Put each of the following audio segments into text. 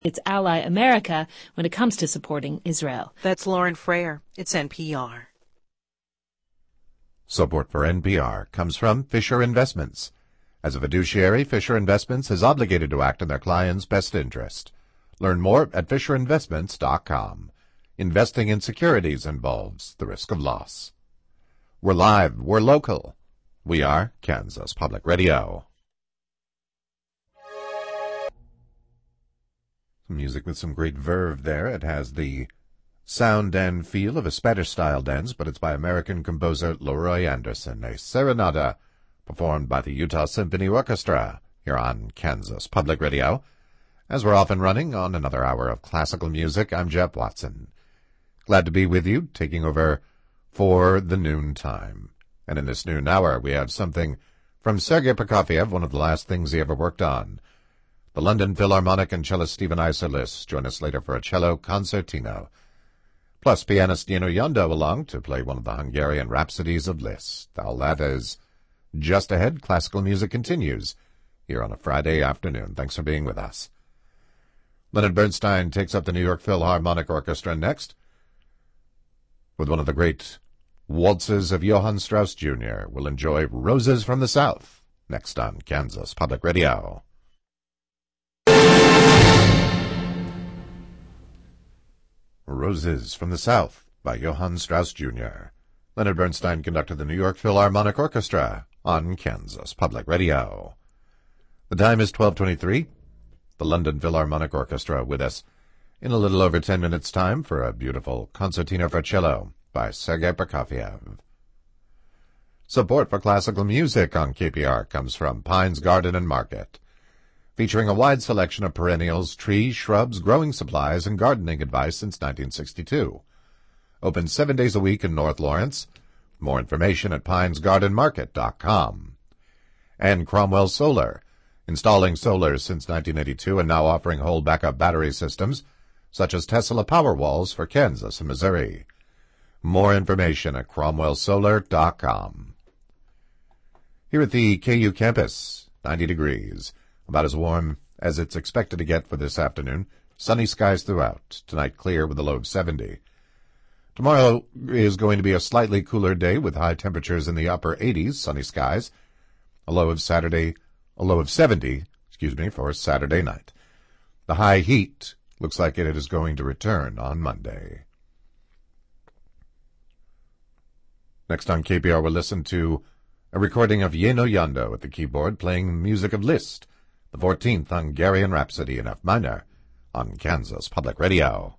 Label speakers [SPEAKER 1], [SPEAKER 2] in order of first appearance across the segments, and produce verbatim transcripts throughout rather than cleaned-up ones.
[SPEAKER 1] its ally America when it comes to supporting Israel.
[SPEAKER 2] That's Lauren Frayer. It's N P R.
[SPEAKER 3] Support for N P R comes from Fisher Investments. As a fiduciary, Fisher Investments is obligated to act in their clients' best interest. Learn more at fisher investments dot com. Investing in securities involves the risk of loss. We're live. We're local. We are Kansas Public Radio. Music with some great verve there. It has the sound and feel of a Spanish-style dance, but it's by American composer Leroy Anderson, a serenata performed by the Utah Symphony Orchestra here on Kansas Public Radio. As we're off and running on another hour of classical music, I'm Jeff Watson. Glad to be with you, taking over for the noon time. And in this noon hour, we have something from Sergei Prokofiev, one of the last things he ever worked on. The London Philharmonic and cellist Stephen Isserlis join us later for a cello concertino. Plus, pianist Jenő Jandó along to play one of the Hungarian Rhapsodies of Liszt. All that is just ahead. Classical music continues here on a Friday afternoon. Thanks for being with us. Leonard Bernstein takes up the New York Philharmonic Orchestra next with one of the great waltzes of Johann Strauss Junior We'll enjoy Roses from the South next on Kansas Public Radio. Roses from the South by Johann Strauss Junior Leonard Bernstein conducted the New York Philharmonic Orchestra on Kansas Public Radio. The time is twelve twenty-three. The London Philharmonic Orchestra with us in a little over ten minutes' time for a beautiful concertino for cello by Sergei Prokofiev. Support for classical music on K P R comes from Pines Garden and Market, featuring a wide selection of perennials, trees, shrubs, growing supplies, and gardening advice since nineteen sixty-two. Open seven days a week in North Lawrence. More information at pines garden market dot com. And Cromwell Solar, installing solar since nineteen eighty-two and now offering whole backup battery systems, such as Tesla Powerwalls for Kansas and Missouri. More information at cromwell solar dot com. Here at the K U campus, ninety degrees. About as warm as it's expected to get for this afternoon. Sunny skies throughout. Tonight clear with a low of seventy. Tomorrow is going to be a slightly cooler day with high temperatures in the upper eighties, sunny skies. A low of Saturday, a low of seventy, excuse me, for Saturday night. The high heat looks like it is going to return on Monday. Next on K P R, we'll listen to a recording of Jenő Jandó at the keyboard playing music of Liszt, the fourteenth Hungarian Rhapsody in F minor on Kansas Public Radio.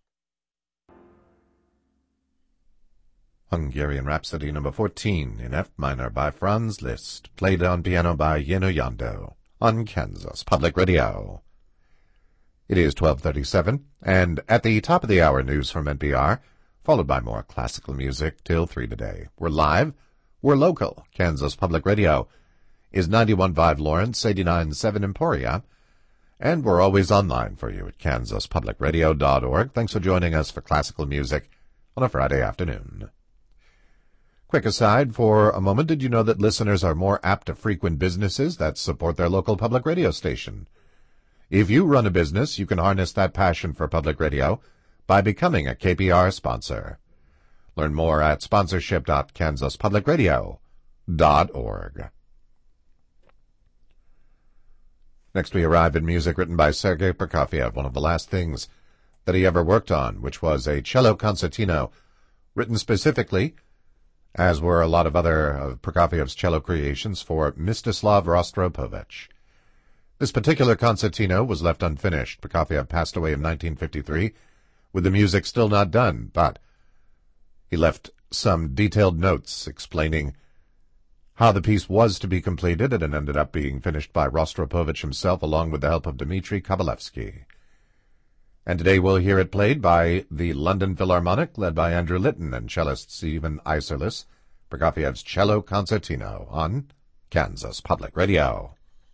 [SPEAKER 3] Hungarian Rhapsody number fourteen in F minor by Franz Liszt, played on piano by Jenő Jandó on Kansas Public Radio. It is twelve thirty-seven, and at the top of the hour, news from N P R, followed by more classical music till three today. We're live. We're local. Kansas Public Radio is ninety-one point five Lawrence, eighty-nine point seven Emporia, and we're always online for you at kansas public radio dot org. Thanks for joining us for classical music on a Friday afternoon. Quick aside for a moment, did you know that listeners are more apt to frequent businesses that support their local public radio station? If you run a business, you can harness that passion for public radio by becoming a K P R sponsor. Learn more at sponsorship dot kansas public radio dot org. Next we arrive at music written by Sergei Prokofiev, one of the last things that he ever worked on, which was a cello concertino written specifically, as were a lot of other of Prokofiev's cello creations, for Mstislav Rostropovich. This particular concertino was left unfinished. Prokofiev passed away in nineteen fifty-three, with the music still not done, but he left some detailed notes explaining how the piece was to be completed, and it ended up being finished by Rostropovich himself, along with the help of Dmitri Kabalevsky. And today we'll hear it played by the London Philharmonic, led by Andrew Litton and cellist Stephen Isserlis, Prokofiev's Cello Concertino on Kansas Public Radio.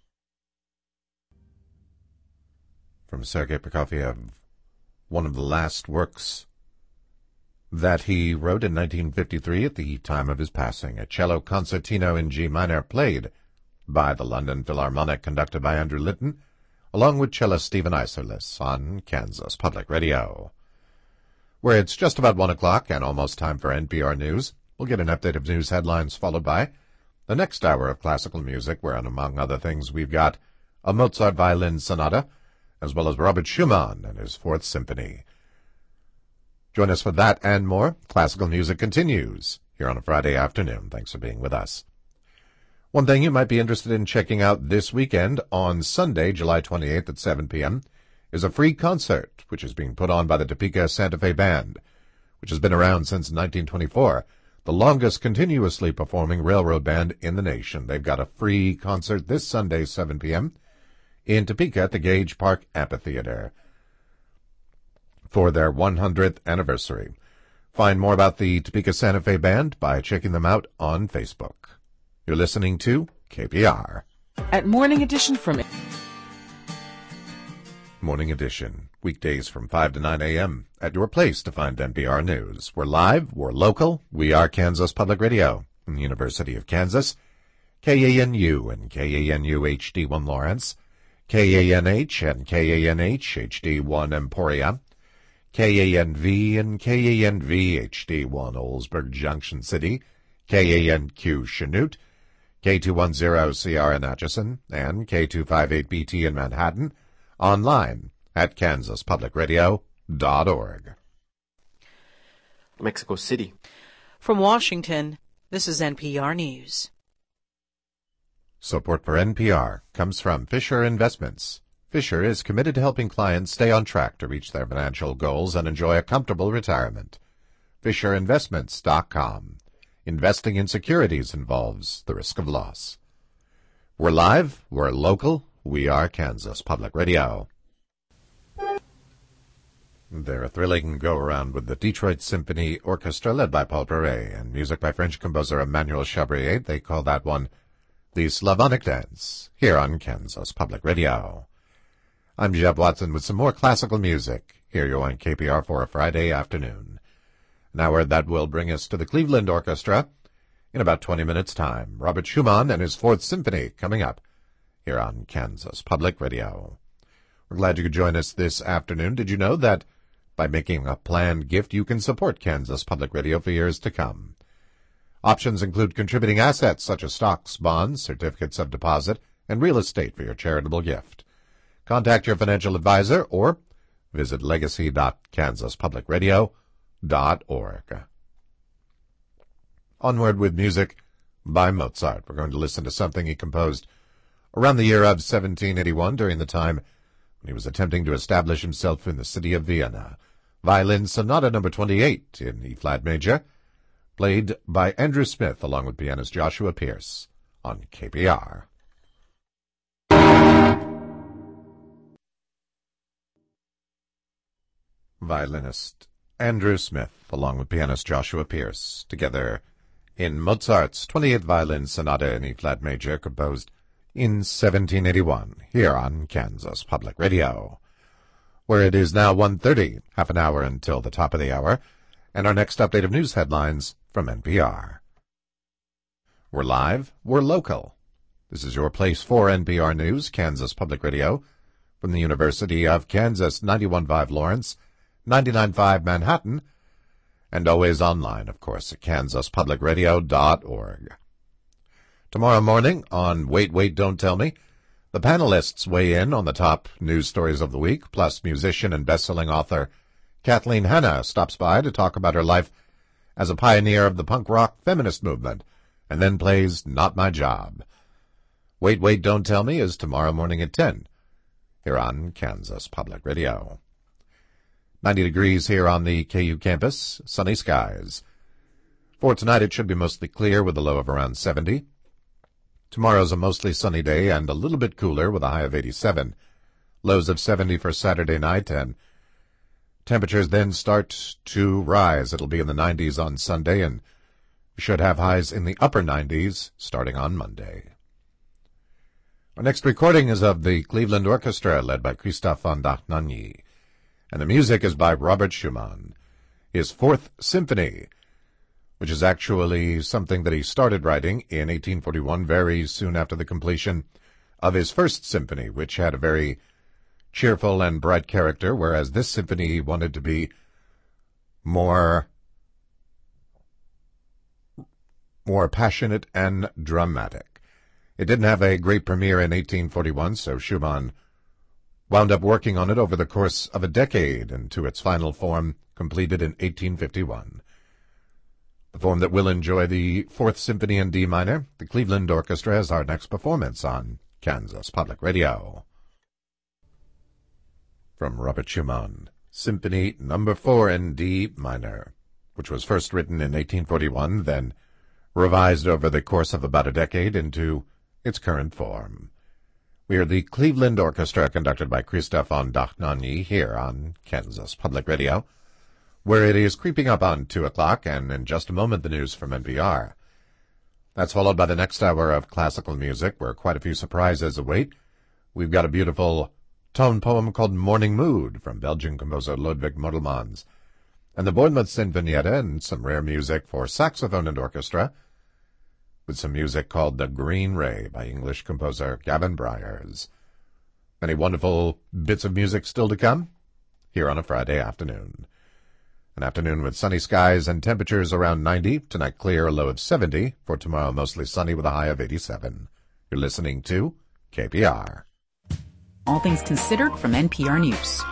[SPEAKER 3] From Sergei Prokofiev, one of the last works that he wrote in nineteen fifty-three at the time of his passing, a cello concertino in G minor played by the London Philharmonic, conducted by Andrew Litton along with cellist Stephen Iserlis on Kansas Public Radio. Where it's just about one o'clock and almost time for N P R News, we'll get an update of news headlines followed by the next hour of classical music, wherein, among other things, we've got a Mozart violin sonata, as well as Robert Schumann and his Fourth Symphony. Join us for that and more. Classical music continues here on a Friday afternoon. Thanks for being with us. One thing you might be interested in checking out this weekend, on Sunday, July twenty-eighth at seven p.m., is a free concert, which is being put on by the Topeka Santa Fe Band, which has been around since nineteen twenty-four, the longest continuously performing railroad band in the nation. They've got a free concert this Sunday, seven p.m., in Topeka at the Gage Park Amphitheater for their one hundredth anniversary. Find more about the Topeka Santa Fe Band by checking them out on Facebook. You're listening to K P R.
[SPEAKER 4] At Morning Edition from
[SPEAKER 3] Morning Edition, weekdays from five to nine a.m. at your place to find N P R News. We're live, we're local, we are Kansas Public Radio from the University of Kansas, K A N U and K A N U H D one Lawrence, K A N H and K A N H H D one Emporia, K A N V and K A N V H D one Oldsburg Junction City, K A N Q Chanute, K two ten C R in Atchison, and K two fifty-eight B T in Manhattan, online at kansas public radio dot org.
[SPEAKER 5] Mexico City.
[SPEAKER 2] From Washington, this is N P R News.
[SPEAKER 3] Support for N P R comes from Fisher Investments. Fisher is committed to helping clients stay on track to reach their financial goals and enjoy a comfortable retirement. fisher investments dot com. Investing in securities involves the risk of loss. We're live, we're local, we are Kansas Public Radio. They're a thrilling go-around with the Detroit Symphony Orchestra led by Paul Perret and music by French composer Emmanuel Chabrier. They call that one the Slavonic Dance, here on Kansas Public Radio. I'm Jeb Watson with some more classical music. Here you on K P R for a Friday afternoon. An hour that will bring us to the Cleveland Orchestra in about twenty minutes' time. Robert Schumann and his Fourth Symphony coming up here on Kansas Public Radio. We're glad you could join us this afternoon. Did you know that by making a planned gift, you can support Kansas Public Radio for years to come? Options include contributing assets such as stocks, bonds, certificates of deposit, and real estate for your charitable gift. Contact your financial advisor or visit legacy dot kansas public radio dot org. Onward with music by Mozart. We're going to listen to something he composed around the year of seventeen eighty-one, during the time when he was attempting to establish himself in the city of Vienna. Violin Sonata number twenty-eight in E-flat major, played by Andrew Smith along with pianist Joshua Pierce on K P R. Violinist Andrew Smith along with pianist Joshua Pierce together in Mozart's twenty-eighth Violin Sonata in E-flat major, composed in seventeen eighty-one, here on Kansas Public Radio, where it is now one thirty, half an hour until the top of the hour, and our next update of news headlines from N P R. We're live, we're local. This is your place for N P R News, Kansas Public Radio, from the University of Kansas, ninety-one point five Lawrence, ninety-nine point five Manhattan, and always online, of course, at kansas public radio dot org. Tomorrow morning on Wait, Wait, Don't Tell Me, the panelists weigh in on the top news stories of the week, plus musician and best-selling author Kathleen Hanna stops by to talk about her life as a pioneer of the punk rock feminist movement, and then plays Not My Job. Wait, Wait, Don't Tell Me is tomorrow morning at ten, here on Kansas Public Radio. ninety degrees here on the K U campus, sunny skies. For tonight it should be mostly clear with a low of around seventy. Tomorrow's a mostly sunny day and a little bit cooler with a high of eighty-seven. Lows of seventy for Saturday night, and temperatures then start to rise. It'll be in the nineties on Sunday, and we should have highs in the upper nineties starting on Monday. Our next recording is of the Cleveland Orchestra, led by Christophe von Dachnagny, and the music is by Robert Schumann. His Fourth Symphony, which is actually something that he started writing in eighteen forty-one, very soon after the completion of his First Symphony, which had a very cheerful and bright character, whereas this symphony wanted to be more, more passionate and dramatic. It didn't have a great premiere in eighteen forty-one, so Schumann wound up working on it over the course of a decade into its final form, completed in eighteen fifty-one. The form that will enjoy the Fourth Symphony in D minor, the Cleveland Orchestra, is our next performance on Kansas Public Radio. From Robert Schumann, Symphony Number Four in D minor, which was first written in eighteen forty-one, then revised over the course of about a decade into its current form. We are the Cleveland Orchestra, conducted by Christophe von Dohnanyi, here on Kansas Public Radio, where it is creeping up on two o'clock, and in just a moment the news from N P R. That's followed by the next hour of classical music, where quite a few surprises await. We've got a beautiful tone poem called Morning Mood from Belgian composer Ludwig Modelmans, and the Bournemouth Sinfonietta, and some rare music for saxophone and orchestra, with some music called The Green Ray by English composer Gavin Bryars. Many wonderful bits of music still to come here on a Friday afternoon. An afternoon with sunny skies and temperatures around ninety. Tonight clear, a low of seventy. For tomorrow, mostly sunny with a high of eighty-seven. You're listening to K P R.
[SPEAKER 4] All Things Considered from N P R News.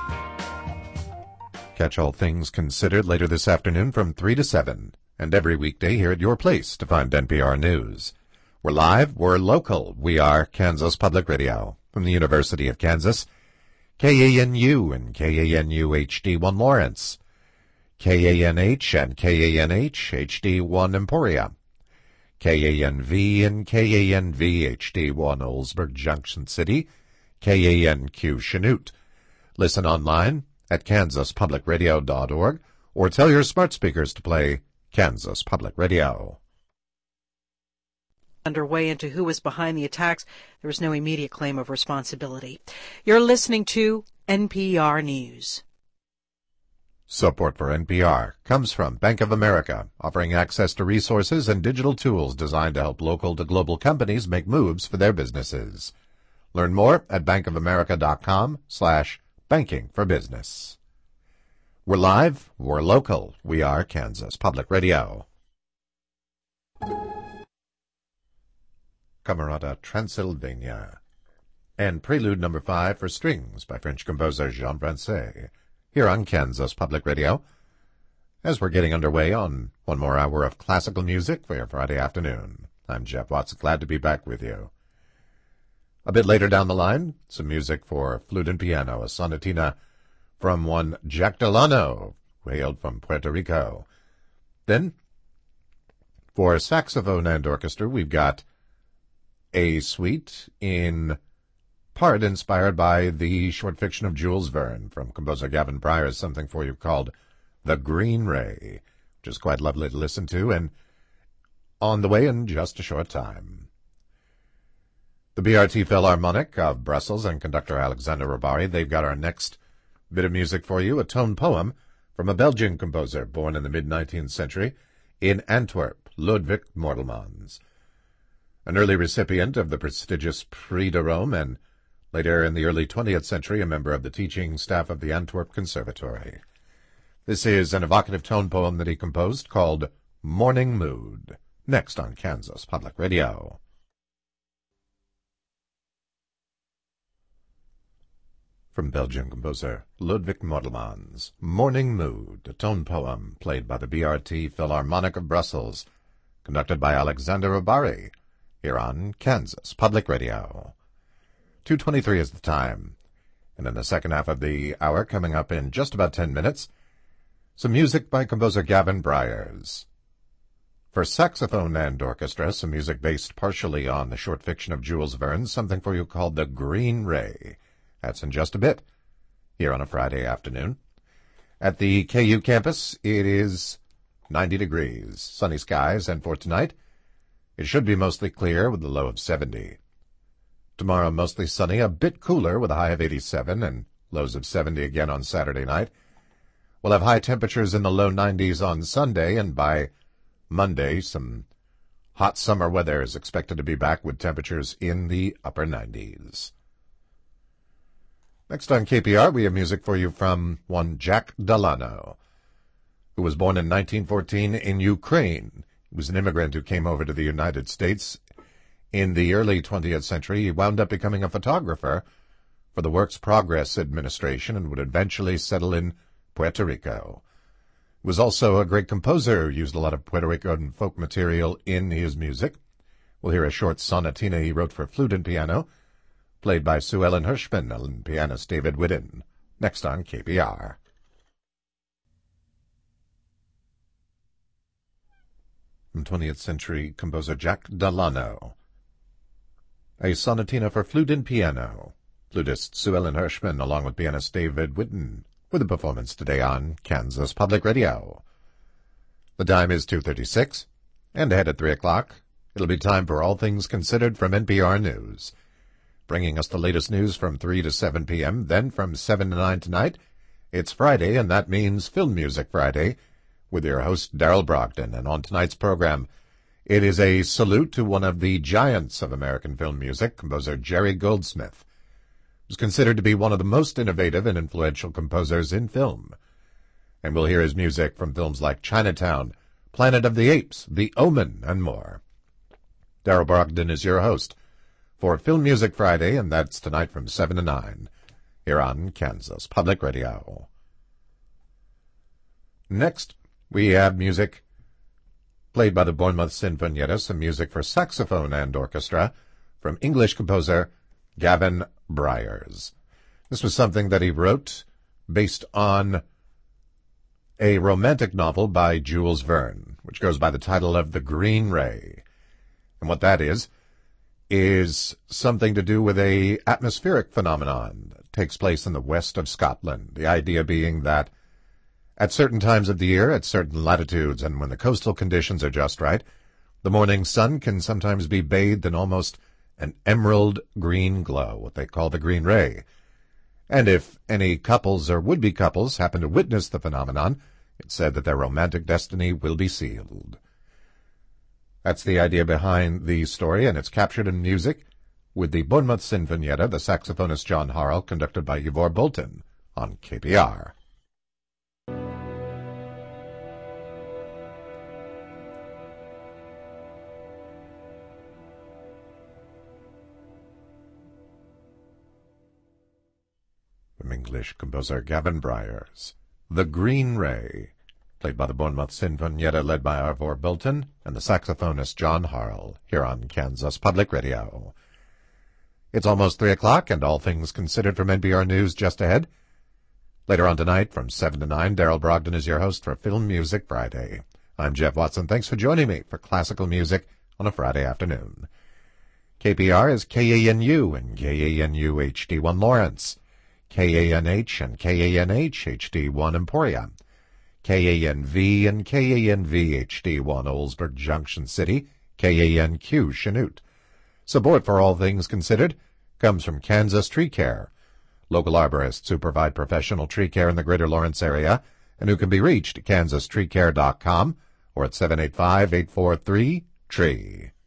[SPEAKER 3] Catch All Things Considered later this afternoon from three to seven. And every weekday here at your place to find N P R News. We're live, we're local. We are Kansas Public Radio from the University of Kansas. K A N U and K A N U H D one Lawrence. K A N H and K A N H H D one Emporia. K A N V and K A N V H D one Oldsburg Junction City. K A N Q Chanute. Listen online at kansas public radio dot org or tell your smart speakers to play Kansas Public Radio.
[SPEAKER 2] Underway into who was behind the attacks, there was no immediate claim of responsibility. You're listening to N P R News.
[SPEAKER 3] Support for N P R comes from Bank of America, offering access to resources and digital tools designed to help local to global companies make moves for their businesses. Learn more at bankofamerica.com slash banking for business. We're live, we're local, we are Kansas Public Radio. Camerata Transylvania, and Prelude Number Five for Strings by French composer Jean Brancet, here on Kansas Public Radio, as we're getting underway on one more hour of classical music for your Friday afternoon. I'm Jeff Watson, glad to be back with you. A bit later down the line, some music for flute and piano, a sonatina from one Jack Delano, who hailed from Puerto Rico. Then, for saxophone and orchestra, we've got a suite in part inspired by the short fiction of Jules Verne from composer Gavin Bryars, something for you called The Green Ray, which is quite lovely to listen to, and on the way in just a short time. The B R T Philharmonic of Brussels and conductor Alexander Rybary, they've got our next bit of music for you, a tone poem from a Belgian composer born in the mid-nineteenth century in Antwerp, Ludwig Modelmans, an early recipient of the prestigious Prix de Rome, and later in the early twentieth century a member of the teaching staff of the Antwerp Conservatory. This is an evocative tone poem that he composed called Morning Mood, next on Kansas Public Radio. From Belgian composer Ludwig Modelmans, Morning Mood, a tone poem played by the B R T Philharmonic of Brussels, conducted by Alexander Rybary, here on Kansas Public Radio. two twenty-three is the time, and in the second half of the hour, coming up in just about ten minutes, some music by composer Gavin Bryars. For saxophone and orchestra, some music based partially on the short fiction of Jules Verne, something for you called The Green Ray. That's in just a bit, here on a Friday afternoon. At the K U campus, it is ninety degrees, sunny skies, and for tonight, it should be mostly clear with a low of seventy. Tomorrow, mostly sunny, a bit cooler with a high of eighty-seven and lows of seventy again on Saturday night. We'll have high temperatures in the low nineties on Sunday, and by Monday, some hot summer weather is expected to be back with temperatures in the upper nineties. Next on K P R, we have music for you from one Jack Delano, who was born in nineteen fourteen in Ukraine. He was an immigrant who came over to the United States in the early twentieth century. He wound up becoming a photographer for the Works Progress Administration and would eventually settle in Puerto Rico. He was also a great composer, used a lot of Puerto Rican folk material in his music. We'll hear a short sonatina he wrote for flute and piano, played by Sue Ellen Hirschman and pianist David Whitten. Next on K P R. From twentieth century composer Jack Delano, a sonatina for flute and piano. Flutist Sue Ellen Hirschman along with pianist David Whitten with a performance today on Kansas Public Radio. The time is two thirty-six, and ahead at three o'clock, it'll be time for All Things Considered from N P R News, bringing us the latest news from three to seven p.m., then from seven to nine tonight. It's Friday, and that means Film Music Friday, with your host, Daryl Brogdon. And on tonight's program, it is a salute to one of the giants of American film music, composer Jerry Goldsmith, who's considered to be one of the most innovative and influential composers in film. And we'll hear his music from films like Chinatown, Planet of the Apes, The Omen, and more. Daryl Brogdon is your host for Film Music Friday, and that's tonight from seven to nine, here on Kansas Public Radio. Next, we have music played by the Bournemouth Sinfonietta, some music for saxophone and orchestra from English composer Gavin Bryars. This was something that he wrote based on a romantic novel by Jules Verne, which goes by the title of The Green Ray. And what that is, is something to do with a atmospheric phenomenon that takes place in the west of Scotland. The idea being that at certain times of the year, at certain latitudes, and when the coastal conditions are just right, the morning sun can sometimes be bathed in almost an emerald green glow, what they call the green ray. And if any couples or would-be couples happen to witness the phenomenon, it's said that their romantic destiny will be sealed. That's the idea behind the story, and it's captured in music with the Bournemouth Sinfonietta, the saxophonist John Harrell, conducted by Ivor Bolton on K P R. From English composer Gavin Bryars, The Green Ray, played by the Bournemouth Sinfonietta, led by Ivor Bolton and the saxophonist John Harrell, here on Kansas Public Radio. It's almost three o'clock, and All Things Considered from N P R News just ahead. Later on tonight, from seven to nine, Daryl Brogdon is your host for Film Music Friday. I'm Jeff Watson. Thanks for joining me for classical music on a Friday afternoon. K P R is K A N U and K A N U H D one Lawrence, K A N H and K A N H H D one Emporia, K A N V and K A N V H D one Oldsburg Junction City, K A N Q Chanute. Support for All Things Considered comes from Kansas Tree Care, local arborists who provide professional tree care in the greater Lawrence area and who can be reached at kansas tree care dot com or at seven eight five, eight four three, T R E E.